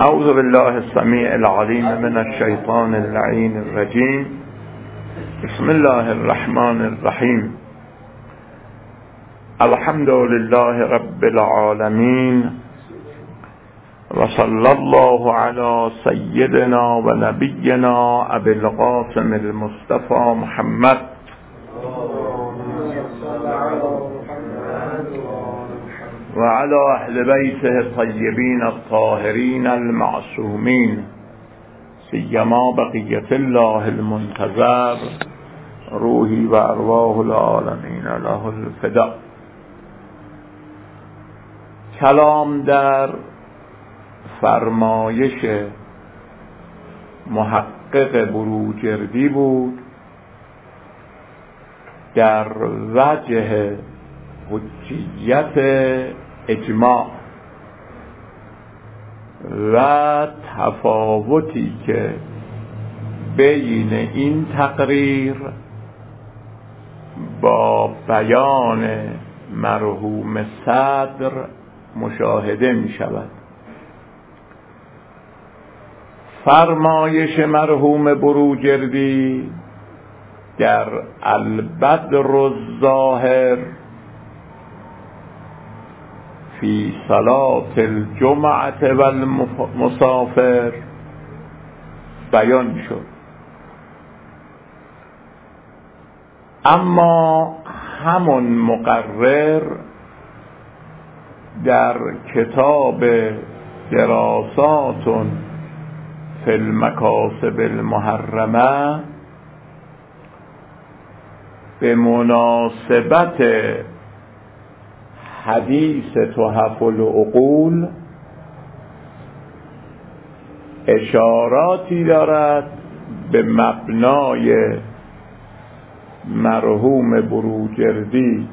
اعوذ بالله السمیع العلیم من الشیطان اللعین الرجیم. بسم الله الرحمن الرحیم. الحمد لله رب العالمین و صلی الله علی سیدنا و نبینا ابی القاسم المصطفى محمد و علی اهل بیته الطیبین الطاهرین المعصومین، سیما بقیة الله المنتظر روحی و ارواح العالمین له الفدا. کلام در فرمایش محقق بروجردی بود در وجه حجیت اجماع و تفاوتی که بین این تقریر با بیان مرحوم صدر مشاهده می شود. فرمایش مرحوم بروجردی در البدر الظاهر فی صلاة الجمعة و المسافر بیان شد، اما همون مقرر در کتاب دراسات فی المکاسب المحرمه به مناسبت حدیث تحف العقول اشاراتی دارد به مبنای مرحوم بروجردی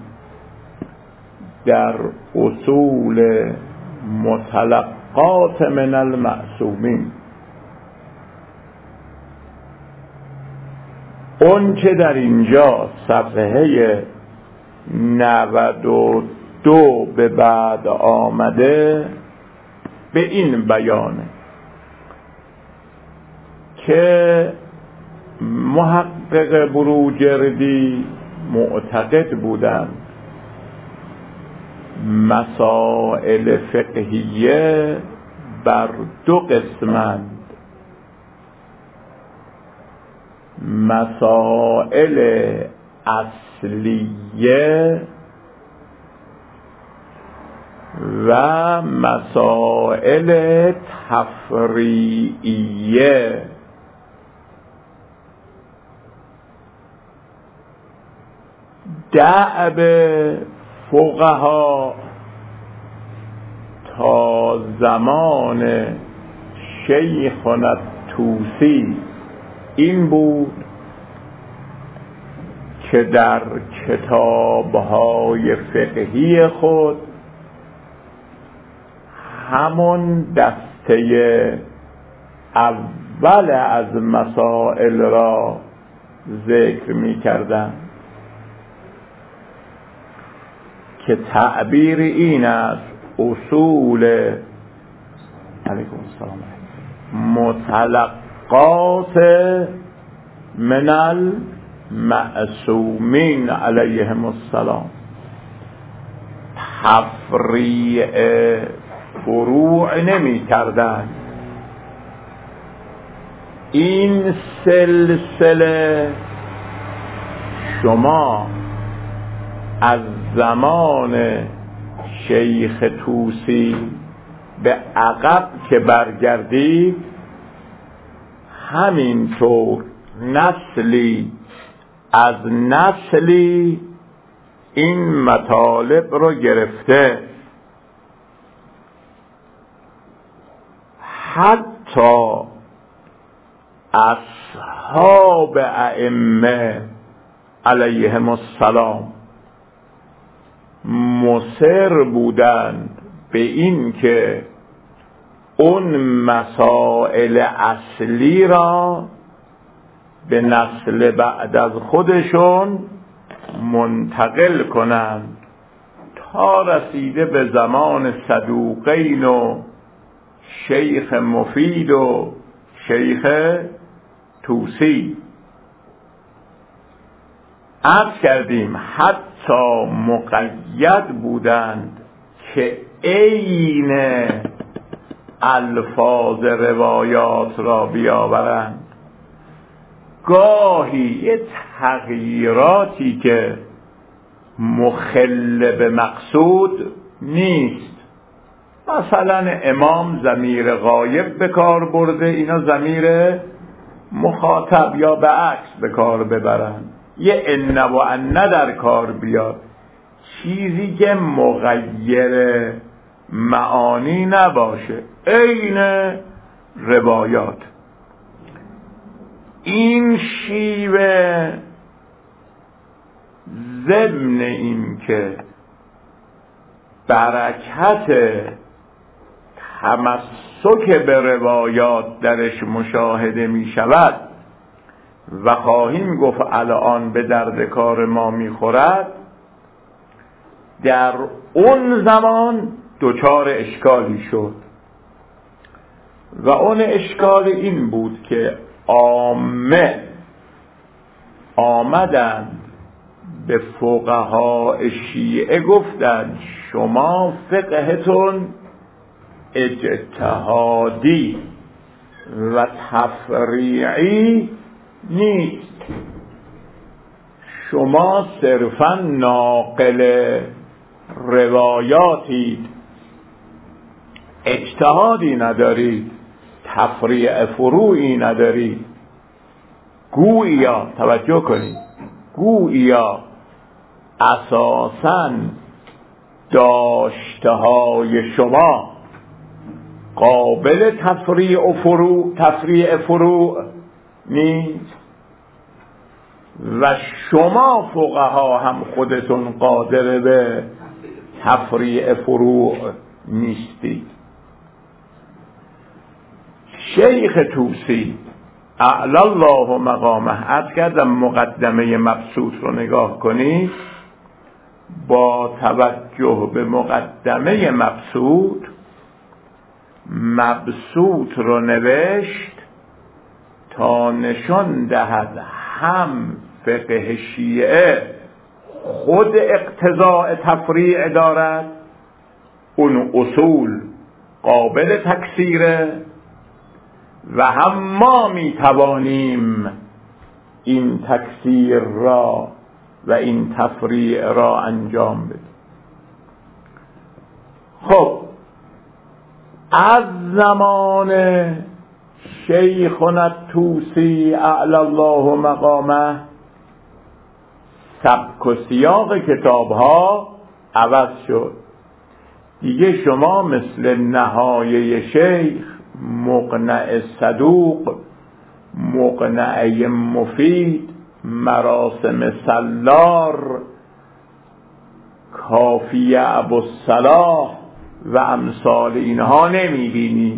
در اصول متلقات من المعصومین. اون که در اینجا صفحه 92 به بعد آمده به این بیانه که محقق بروجردی معتقد بودند مسائل فقهیه بر دو قسمند: مسائل اصلیه و مسائل تفریعیه. دأب فقها تا زمان شیخنا الطوسی این بود که در کتاب‌های فقهی خود همون دسته اول از مسائل را ذکر می کردن که تعبیر این است: اصول علیکم السلام متلقات من المعصومین علیهم السلام. تفریع فروع نمی کردن. این سلسله شما از زمان شیخ طوسی به عقب که برگردید همینطور نسلی از نسلی این مطالب رو گرفته. حتی اصحاب ائمه علیهم السلام مصر بودند به این که اون مسائل اصلی را به نسل بعد از خودشون منتقل کنند تا رسیده به زمان صدوقین و شیخ مفید و شیخ طوسی. عرض کردیم حتی مقید بودند که عین الفاظ روایات را بیاورند. گاهی یه تغییراتی که مخل به مقصود نیست، مثلا امام ضمیر غایب به کار برده، اینا ضمیر مخاطب یا به عکس به کار ببرند، یه ان و ان در کار بیاد، چیزی که مغیر معانی نباشه، عین روایات. این شیوه ضمن این که برکت تمسک به روایات درش مشاهده می شود و خواهیم گفت الان به درد کار ما می خورد، در اون زمان دچار اشکالی شد و اون اشکال این بود که عامه آمدند به فقهای شیعه گفتند شما فقهتون اجتهادی و تفریعی نیست، شما صرفا ناقل روایاتید، اجتهادی ندارید، تفریع فروعی ندارید. گویا توجه کنید، گویا اساساً داشته‌های شما قابل تفریع فروع نیست و شما فقها هم خودتون قادر به تفریع فروع نیستید. شیخ طوسی اعلی الله مقامه، عرض کردم مقدمه مبسوط رو نگاه کنید، با توجه به مقدمه مبسوط رو نوشت تا نشان دهد هم فقه شیعه خود اقتضاء تفریع دارد، اون اصول قابل تکثیره و هم ما می توانیم این تکثیر را و این تفریع را انجام بدیم. خب از زمان شیخنا الطوسی اعلی الله مقامه سبک و سیاق کتاب ها عوض شد. دیگه شما مثل نهایه شیخ، مقنع صدوق، مقنعه مفید، مراسم سلار، کافیه ابوالصلاح و امثال اینها نمی بینید،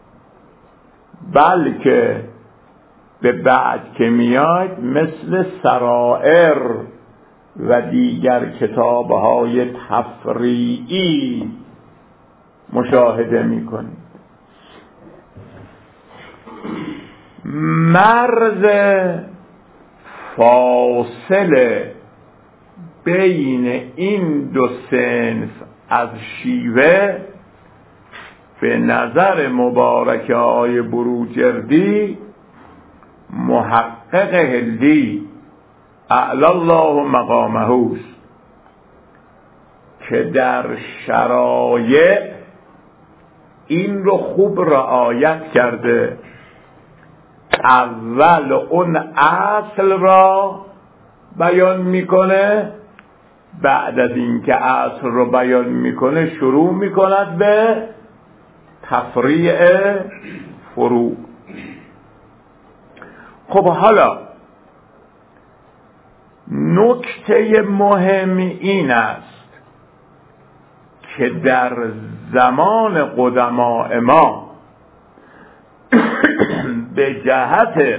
بلکه به بعد که میاد مثل سرائر و دیگر کتابهای تفریعی مشاهده میکنید. مرز فاصله بین این دو صنف از شیوه به نظر مبارک آقای بروجردی محقق هندی اعلی الله مقامه است که در شرایع این رو خوب رعایت کرده. اول اون اصل را بیان میکنه، بعد از اینکه اصل رو بیان میکنه شروع میکند به تفریع فروع. خب حالا نکته مهم این است که در زمان قدماء ما به جهت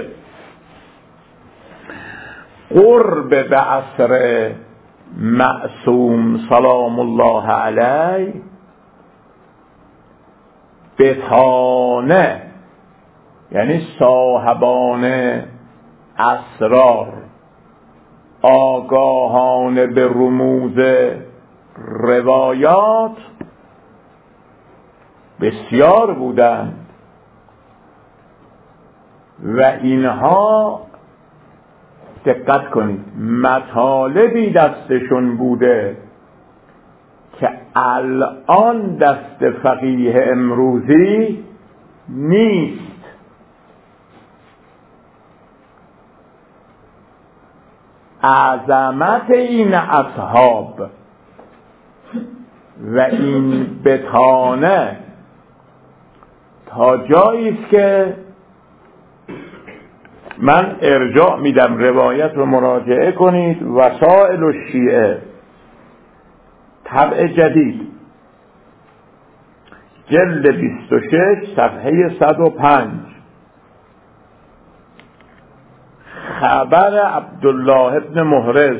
قرب به عصر معصوم سلام الله علیه بطانه یعنی صاحبان اسرار، آگاهانه به رموز روایات بسیار بودند و اینها دقت کنید مطالبی دستشون بوده که الان دست فقیه امروزی نیست. عظمت این اصحاب و این بطانه تا جایی است که من ارجاع میدم روایت رو مراجعه کنید. وسائل الشیعه طبع جدید جلد 26 صفحه 105 خبر عبدالله ابن محرز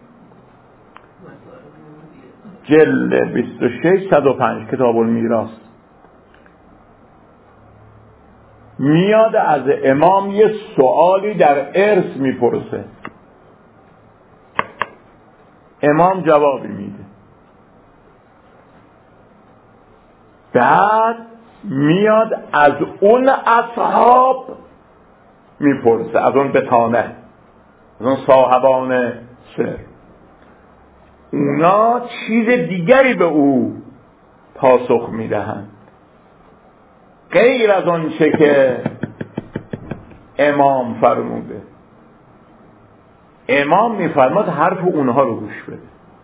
جلد 26 105 کتاب المیراث میاد از امام یه سوالی در ارث میپرسه، امام جوابی میده، بعد میاد از اون اصحاب میپرسه، از اون بطانه، از اون صاحبان سر، اونا چیز دیگری به او پاسخ میدهند غیر از اون چه که امام فرموده. امام میفرماد حرف اونها رو گوش بده.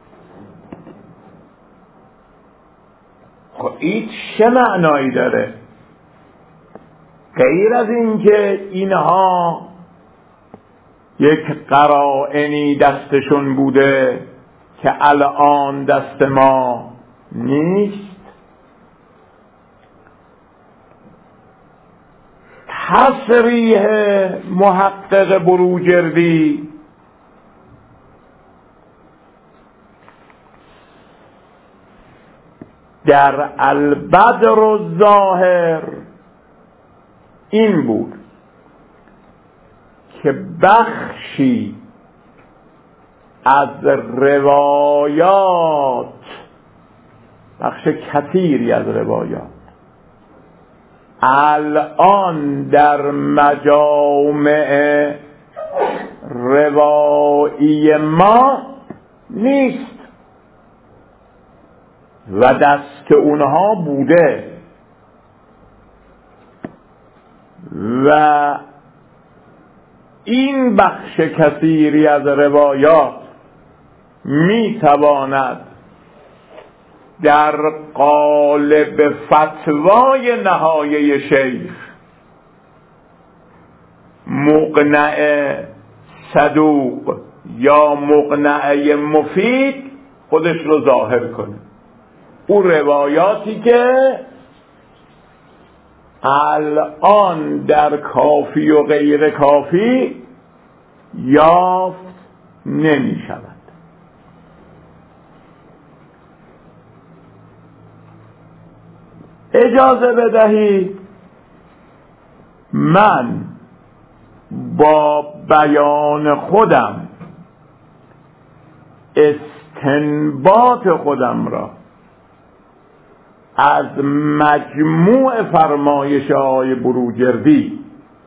خب این چه معنایی داره؟ غیر از این که اینها یک قرائنی دستشون بوده که الان دست ما نیست، تصریح محقق بروجردی در البدر الظاهر این بود که بخشی از روایات، بخش کثیری از روایات الان در مجامع روایی ما نیست و دست اونها بوده و این بخش کثیری از روایات میتواند در قالب فتوای نهایه شیخ مقنع صدوق یا مقنعه مفید خودش رو ظاهر کنه. اون روایاتی که الان در کافی و غیر کافی یافت نمی شود. اجازه بدهید من با بیان خودم استنباط خودم را از مجموع فرمایش آقای بروجردی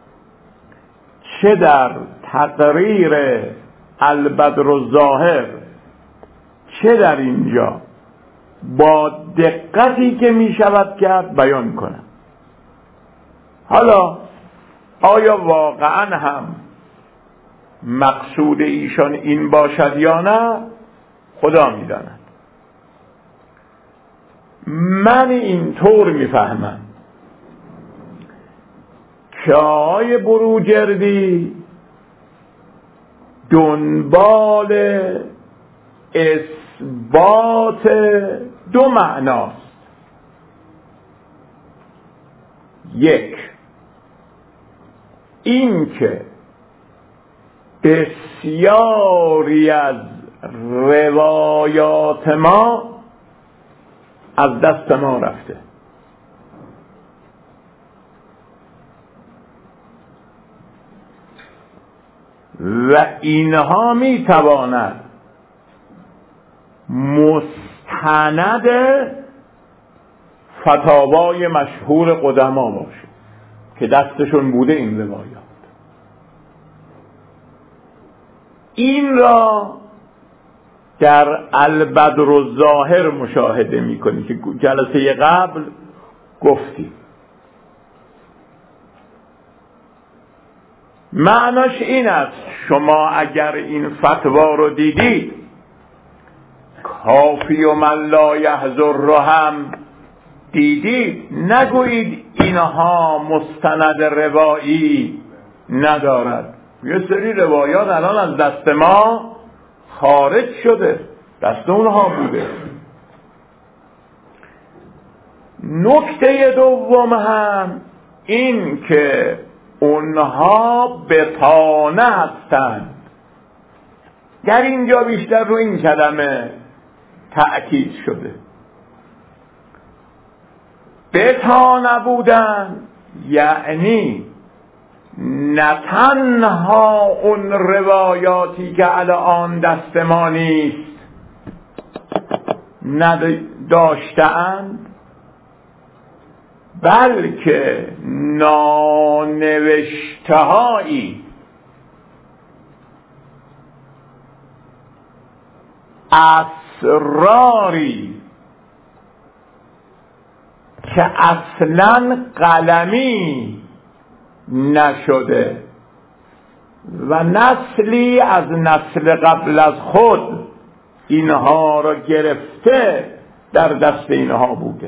چه در تقریر البدر الظاهر چه در اینجا با دقتی که می شود کرد بیان کنم. حالا آیا واقعا هم مقصود ایشان این باشد یا نه خدا می داند. من اینطور می فهمم که آقای بروجردی دنبال اثبات دو معناست. یک، این که بسیاری از روایات ما از دست ما رفته و اینها میتواند مستند فتاوای مشهور قدما باشه که دستشون بوده این روایات. این را در البدر الظاهر مشاهده میکنی که جلسه قبل گفتیم. معناش این است شما اگر این فتوا رو دیدید، کافی و من لا یحضر رو هم دیدید، نگویید اینها مستند روایی ندارد. یه سری روایات الان از دست ما خارج شده، دست اونها بوده. نکته دوم هم این که اونها بطانه هستند. در اینجا بیشتر رو این کلمه تأکید شده. بطانه بودن یعنی نه تنها اون روایاتی که الان دست ما نیست نداشتند، بلکه نانوشتهایی اسراری که اصلاً قلمی نشده و نسلی از نسل قبل از خود اینها را گرفته در دست اینها بوده.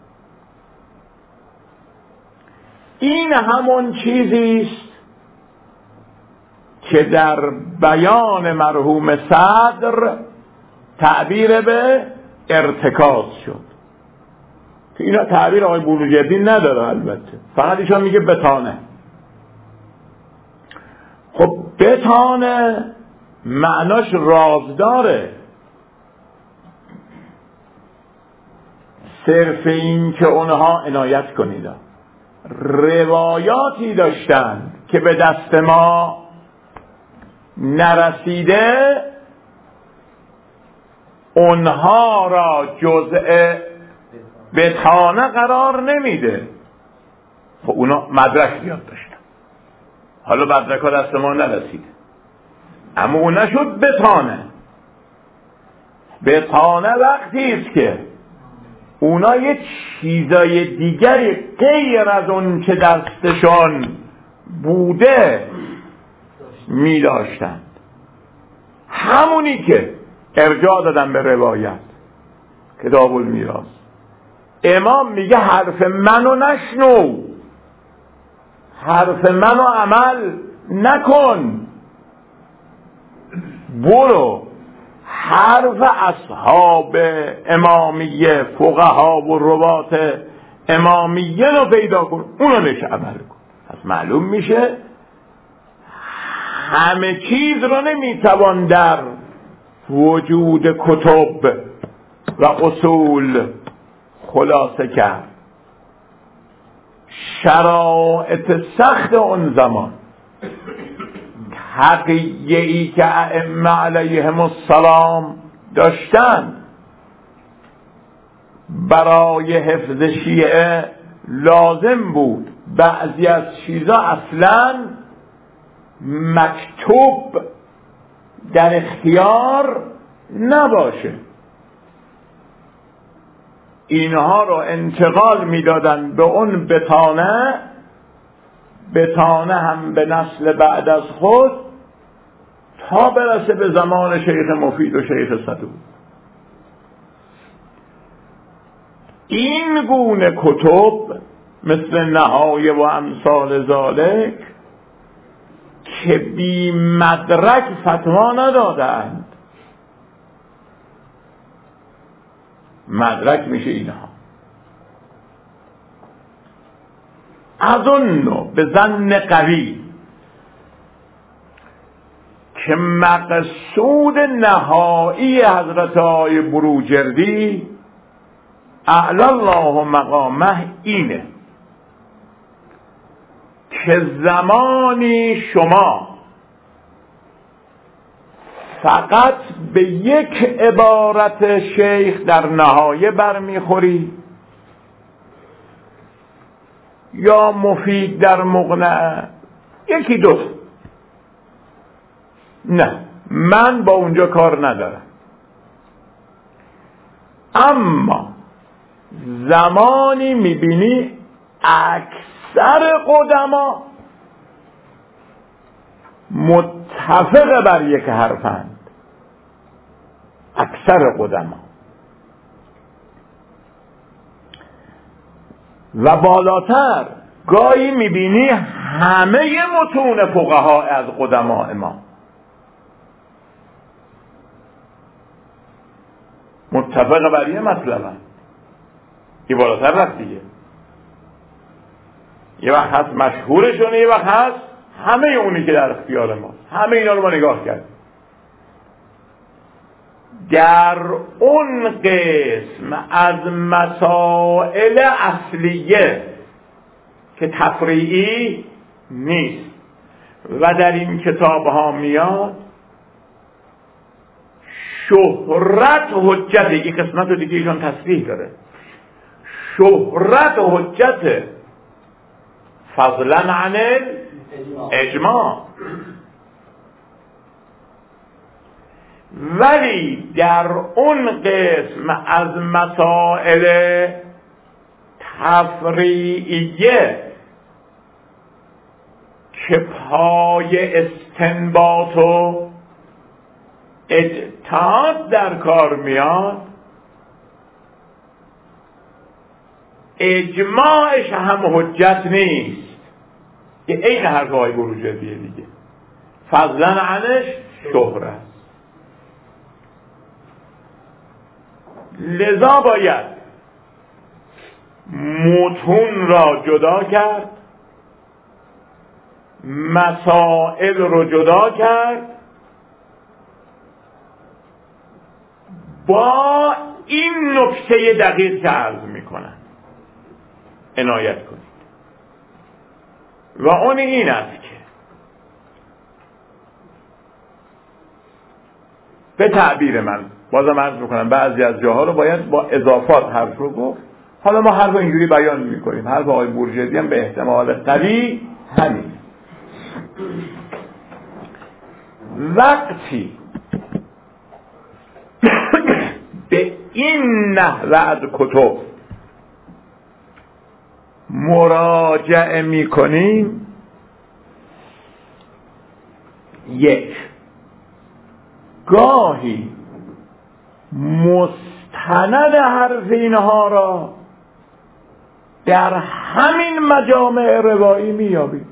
این همون چیزی است که در بیان مرحوم صدر تعبیر به ارتکاز شد، که اینا تعبیر آقای بروجردی نداره، البته فقط ایشان میگه بطانه. خب بطانه معناش رازداره، صرف این که اونها عنایت کنید روایاتی داشتند که به دست ما نرسیده، اونها را جزء بطانه قرار نمیده. خب اونا مدرک بیاد داشتن، حالا مدرک ها دست ما نرسیده، اما اون نشد بطانه. بطانه وقتی است که اونا یه چیزای دیگری غیر از اون که دستشان بوده می داشتند، همونی که ارجاع دادن به روایت. کتاب المیراث امام میگه حرف منو نشنو، حرف منو عمل نکن، برو حرف اصحاب امامیه، فقها و روات امامیه رو پیدا کن، اونو بهش عمل کن. پس معلوم میشه همه چیز رو نمیتوان در وجود کتب و اصول خلاصه کرد. شرایط سخت اون زمان، حقیقی که ائمه علیهم السلام داشتند برای حفظ شیعه لازم بود بعضی از چیزا اصلا مکتوب در اختیار نباشه، اینها رو انتقال میدادن به اون بطانه، بطانه هم به نسل بعد از خود تا برسه به زمان شیخ مفید و شیخ صدوق. این گونه کتب مثل نهایه و امثال ذالک که بی مدرک فتوا ندادند، مدرک میشه اینها. اظن به ظن قوی که مقصود نهایی حضرت آقای بروجردی اعلی الله مقامه اینه که زمانی شما فقط به یک عبارت شیخ در نهایه برمیخوری یا مفید در مقنع، یکی دو. نه، من با اونجا کار ندارم. اما زمانی میبینی اکثر قدما متفق بر یک حرفند، اکثر قدما، و بالاتر گاهی میبینی همه متون فقها از قدماء ما متفق بر یه مطلب هست. یه بالاتر رفت دیگه. یه وقت هست مشهورشونه، یه وقت هست همه اونی که در اختیار ما، همه اینا رو ما نگاه کردیم. در اون قسم از مسائل اصلیه که تفریعی نیست و در این کتاب ها میاد، شهرت حجت، این قسمت رو دیگه ایشان تصریح داره، شهرت حجت فضلا عن اجماع. ولی در اون قسم از مسائل تفریعیه که پای استنباط و اجتهاد در کار میاد، اجماعش هم حجت نیست، که این حرفای بروجردیه دیگه، فضلا عنش شهرت. لذا باید متون را جدا کرد، مسائل رو جدا کرد، با این نکته دقیق که عرض میکنن عنایت کنید. و اون این است که به تعبیر من، بازم عرض میکنم بعضی از جاها رو باید با اضافات حرف رو گفت. حالا ما حرف اینجوری بیان میکنیم، حرف آقای بورژردی هم به احتمال قوی همین. وقتی به این نحو از کتب مراجعه میکنیم، یک، گاهی مستند حرف اینها را در همین مجامع روایی میابیم.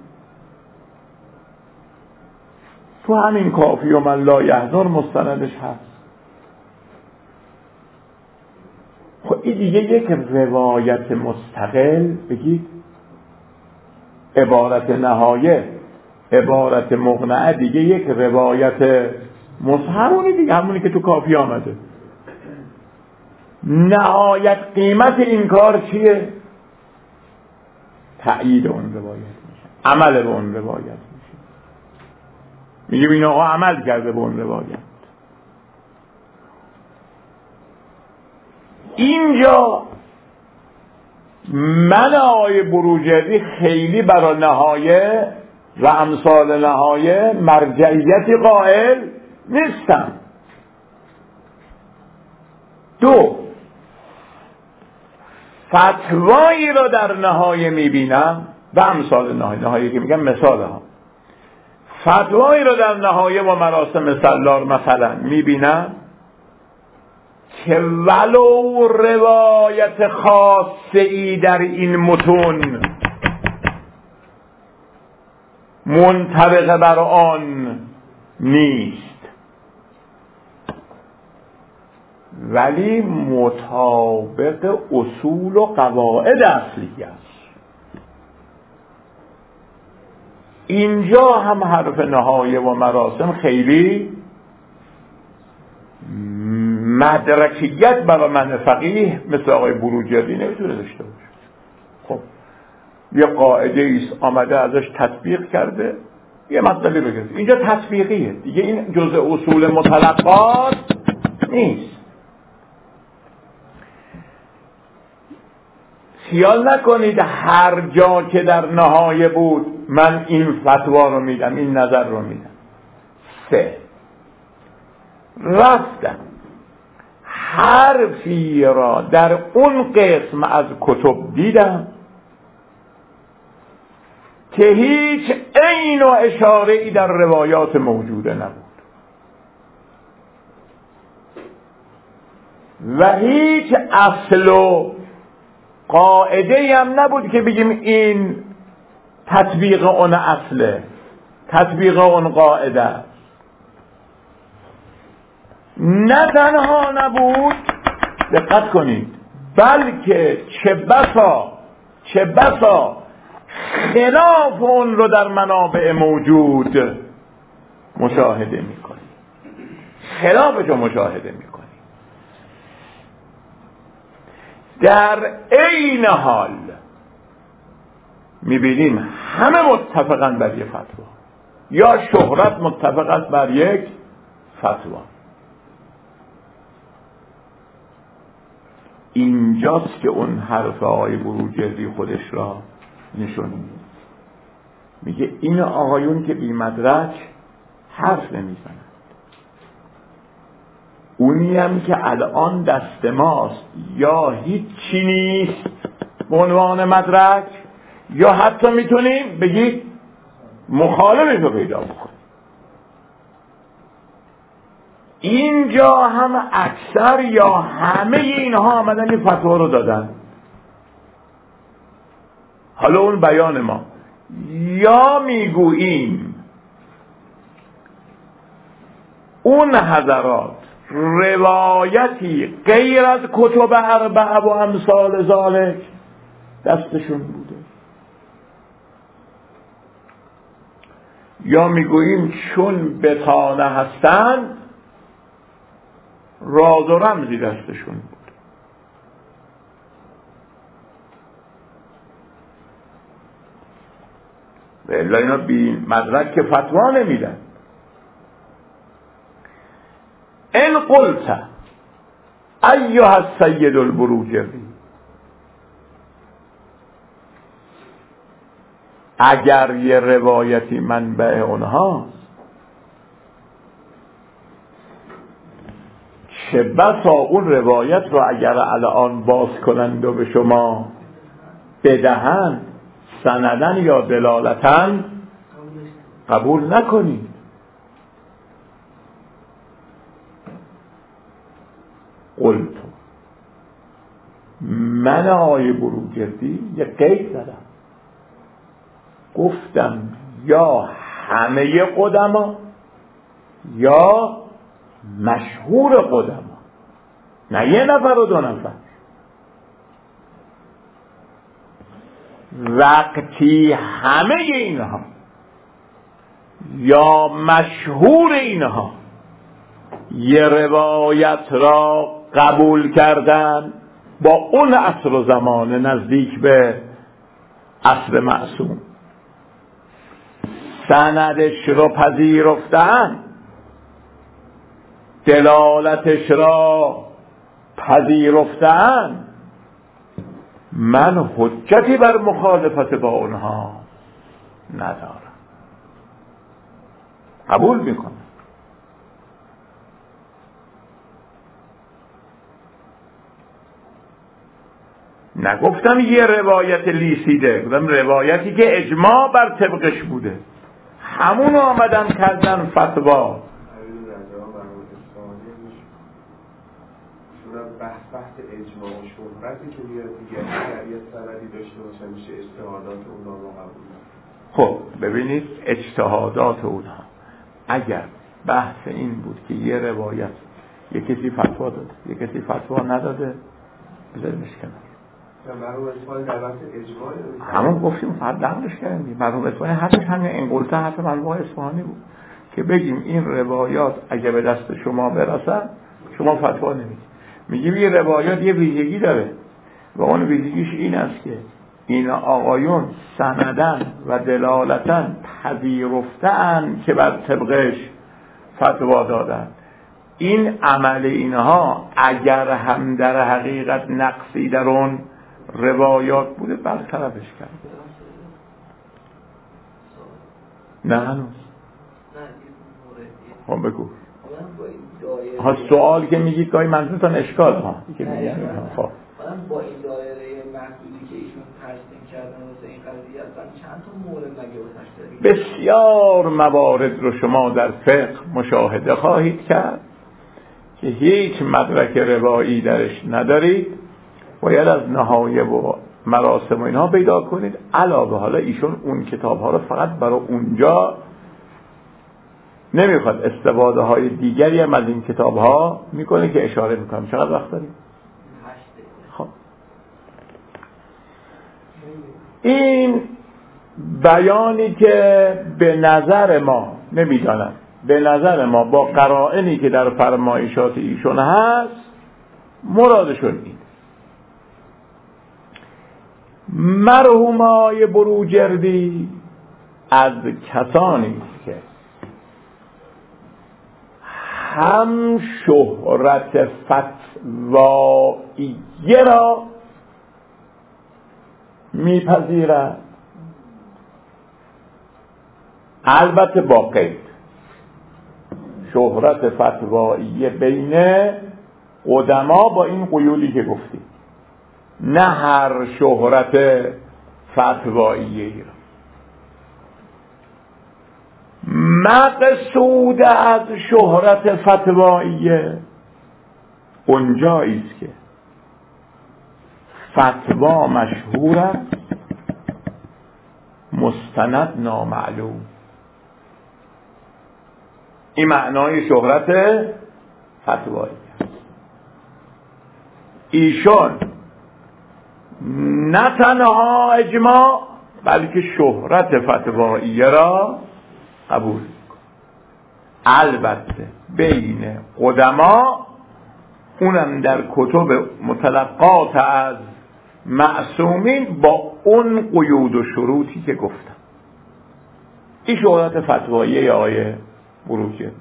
تو همین کافی و من لا یحزن مستندش هست. خب این دیگه یک روایت مستقل، بگید عبارت نهایه، عبارت مقنعه، دیگه یک روایت همونی دیگه، همونی که تو کافی آمده. نهایت قیمت این کار چیه؟ تأیید اون روایت میشه، عمل به اون روایت میشه. میگیم این آقا عمل کرده به اون روایت. اینجا من آقای بروجردی خیلی برای نهایه و امثال نهایه مرجعیتی قائل نیستم. دو، فتوایی را در نهایه میبینم و امثال نهایه که میگم مثال ها، فتوایی را در نهایه و مراسم سالار مثلا میبینم که ولو روایت خاصه ای در این متون منطبق بر آن نیست، ولی مطابق اصول و قواعد اصلی است. اینجا هم حرف نهایه و مراسم خیلی مدرکیت برای من فقیه مثل آقای بروجردی نمیتونه داشته باشه. خب یه قاعده ایست آمده ازش تطبیق کرده، یه مطلبی بگید اینجا تطبیقیه دیگه، این جزء اصول متلقات نیست. خیال نکنید هر جا که در نهایه بود من این فتوا رو میدم، این نظر رو میدم. 3 رفتم حرفی را در اون قسم از کتب دیدم که هیچ عین و اشاره ای در روایات موجوده نبود و هیچ اصل و قاعده ای هم نبود که بگیم این تطبیق اون اصله، تطبیق اون قاعده. نه تنها نبود، دقت کنید، بلکه چه بسا خلاف اون رو در منابع موجود مشاهده میکنی، خلافش رو مشاهده میکنی. در عین حال میبینیم همه متفقن بر یک فتوا یا شهرت متفق است بر یک فتوا. اینجاست که اون حرف آقای بروجردی خودش را نشون میده. میگه این آقایون که بی مدرک حرف نمیزنن، اونی هم که الان دست ماست یا هیچی نیست به عنوان مدرک، یا حتی میتونیم بگید مخالفی رو پیدا بکنیم. اینجا هم اکثر یا همه اینها آمدن این فتوا رو دادن. حالا اون بیان ما یا میگوییم اون حضرات روایتی غیر از کتب اربعه و امثال ذالک دستشون بوده، یا میگوییم چون بطانه هستند راز و رمزی دستشون بود. و الا اینا بی مدرک که فتوا نمیدن. ان قلت ایها السید البروجردی، اگر یه روایتی منبع اونهاست، چه بسا اون روایت رو اگر الان باز کنند و به شما بدهند سندن یا دلالتن قبول نکنید. قلت من آقای بروجردی یه قید دادم، گفتم یا همه قدما یا مشهور قدما، نه یه نفر و 2 نفر. وقتی همه اینها یا مشهور اینها یه روایت را قبول کردن با اون عصر و زمان نزدیک به عصر معصوم، سندش را پذیرفتن، دلالتش را پذیرفتن، من حجتی بر مخالفت با اونها ندارم، قبول میکنم. نگفتم یه روایت لیسیده، گفتم روایتی که اجماع بر طبقش بوده، همون آمدن کردن فتوا. بحث اجماع و شهرتی که میاد دیگه اگر یه سندی داشته باشه میشه اجتهادات اونها رو قبول. خب ببینید اجتهادات اونها، اگر بحث این بود که یه روایت یه کسی فتوا داده یه کسی فتوا نداده، بذاریمش کنار. مرحوم اصفهانی در بحث اجماع همون گفتیم فرد نقلش کردیم. مرحوم اصفهانی حرفش همین انقلته حرف مرحوم اصفهانی بود که بگیم این روایات اگه به دست شما برسن شما فتوا نمیدید. میگیم یه روایات یه ویژگی داره و اون ویژگیش این است که این آقایون سندن و دلالتن پذیرفتند که بر طبقش فتوا دادند. این عمل اینها اگر هم در حقیقت نقصی در اون روایات بوده برطرفش کرد. نه هنوز خب بگو ها سوال که میگید گاهی منظورتان اشکال ها که میگن خب با این دایره محدودی که ایشون ترسیم کردن واسه این قضیه اصلا چند تا مورد مگه واسش دارید؟ بسیار موارد رو شما در فقه مشاهده خواهید کرد که هیچ مدرک روایی درش ندارید، باید از نهایه و مراسم و اینها پیدا کنید. علاوه حالا ایشون اون کتاب ها رو فقط برای اونجا نمیخواد، استفاده های دیگری هم از این کتاب ها میکنه که اشاره میکنم. چقدر وقت داریم؟ خب این بیانی که به نظر ما نمیدانم، به نظر ما با قرائنی که در فرمایشات ایشون هست مرادشون این مرحوم آقای بروجردی از کسانی که هم شهرت فتواییه را میپذیرد، البته با قید شهرت فتواییه بین قدما با این قیودی که گفتیم، نه هر شهرت فتواییه را. مقصود از شهرت فتواییه اونجاییست که فتوا مشهور است، مستند نامعلوم. این معنای شهرت فتوایی. ایشون نه تنها اجماع بلکه شهرت فتوایی را قبول می‌کنه، البته بین قدما، اونم در کتب متلقات از معصومین با اون قیود و شروطی که گفتم. این شهرت فتوایی آقای بروجردی.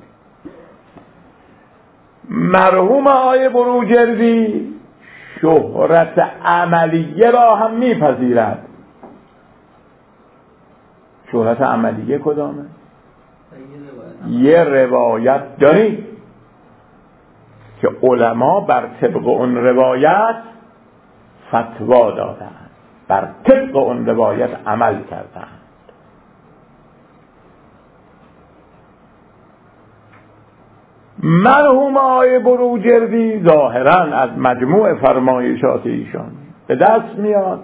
مرحوم آقای بروجردی شهرت عملیه را هم میپذیرد. شهرت عملیه کدامه؟ یه روایت دارید که علما بر طبق اون روایت فتوا دادند، بر طبق اون روایت عمل کردند. مرحوم آقای بروجردی ظاهراً از مجموع فرمایشات ایشان به دست میاد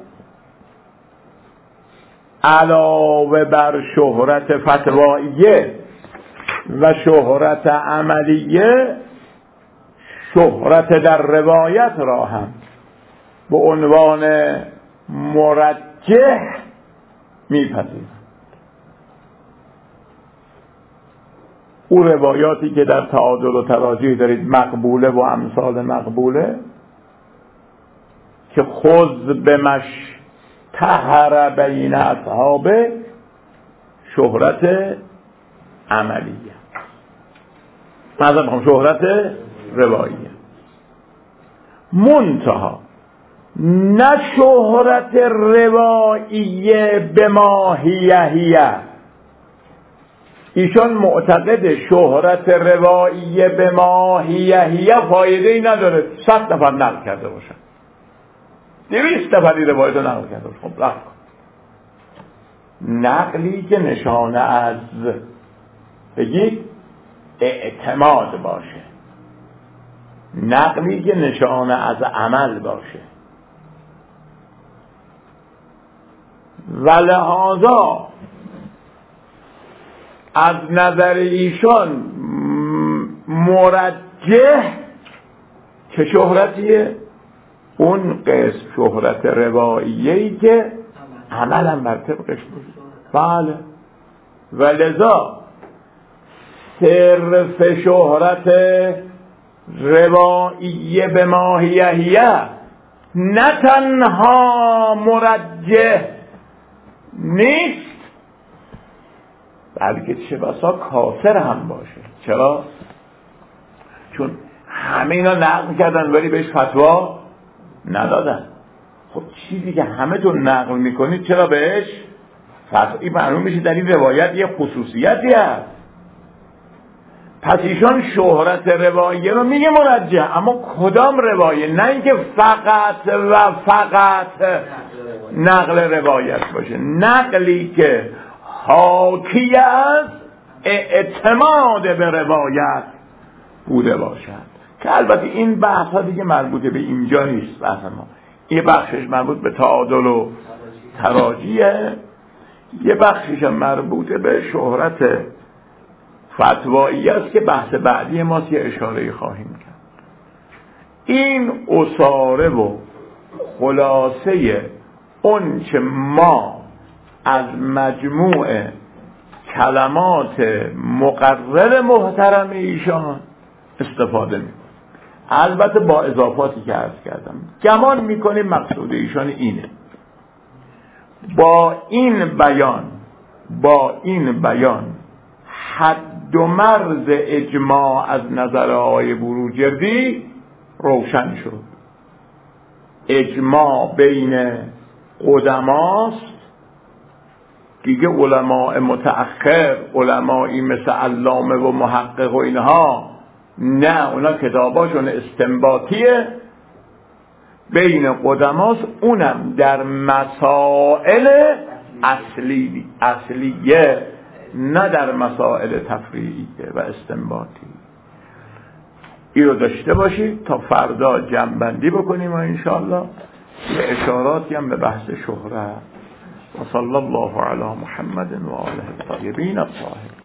علاوه بر شهرت فتواییه و شهرت عملیه، شهرت در روایت را هم به عنوان مرجح میپذیرند. او روایاتی که در تعادل و تراجیح دارید مقبوله و امثال مقبوله که خذ بمش تهر بین اصحابه، شهرت عملیه، مثلا میخوام شهرت رواییه، منتها نه شهرت رواییه به ماهیهیه. ایشان معتقد شهرت رواییه به ماهیهیه فایده ای نداره. 100 نفر نقل کرده باشن، 200 نفری روایت رو نقل کرده باشن، خب رفت. نقلی که نشانه از بگید اعتماد باشه، نقلی که نشانه از عمل باشه، و لحاظا از نظر ایشان مرجح که شهرتیه اون قسم شهرت رواییه‌ای که عملا بر طبقش بود. بله، و لذا صرف شهرت رواییه به ماهیهیه نه تنها مرجح نیست، بلکه چه بسا کافر هم باشه. چرا؟ چون همه اینا نقل کردن ولی بهش فتوا ندادن. خب چیزی که همه تو نقل میکنید چرا بهش فتوا؟ معلوم میشه در این روایت یه خصوصیتی هست. پس ایشان شهرت روایه رو میگه مرجح، اما کدام روایه؟ نه اینکه فقط و فقط نقل روایت باشه، نقلی که حاکی از اعتماد به روایت بوده باشد. که البته این بحث ها دیگه مربوط به اینجا نیست، بحث ما یه بخشش مربوط به تعادل و تراجیه، یه بخشش مربوط به شهرت فتوایی است که بحث بعدی ما یه اشاره خواهیم کرد. این اصاره و خلاصه اون که ما از مجموع کلمات مقرر محترم ایشان استفاده میکنیم، البته با اضافاتی که عرض کردم. گمان میکنیم مقصود ایشان اینه با این بیان حد و مرز اجماع از نظر آقای بروجردی روشن شد. اجماع بین قدماست دیگه، علماء متأخر، علمایی مثل علامه و محقق و اینها نه، اونا کتاباشون استنباطیه، بین قدماست، اونم در مسائل اصلیه، نه در مسائل تفریعیه و استنباطی. این رو داشته باشید تا فردا جمع‌بندی بکنیم و انشاءالله یه اشاراتی هم به بحث شهرت. و صلی الله علی محمد و آله الطیبین الطاهرین.